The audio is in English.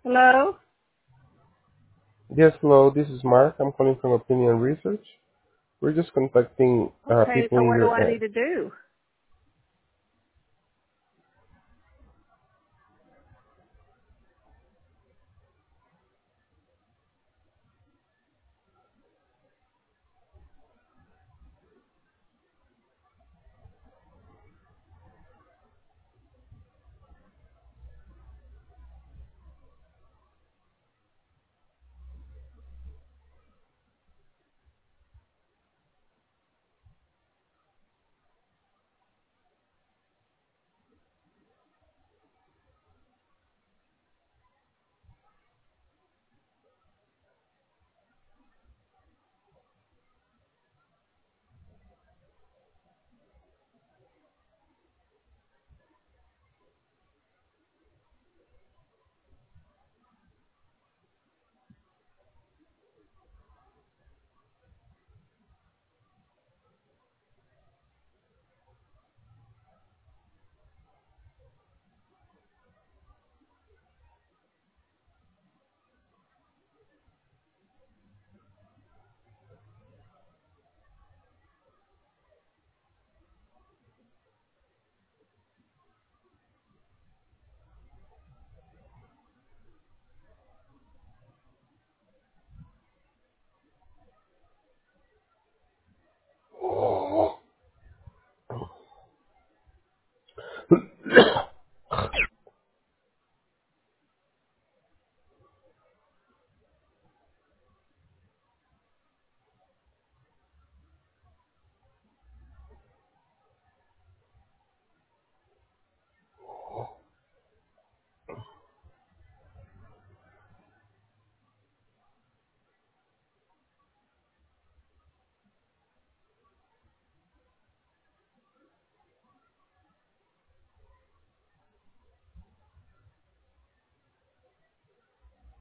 Hello? Yes, hello, this is Mark. I'm calling from Opinion Research. We're just contacting Okay, people so in what do your I need to do?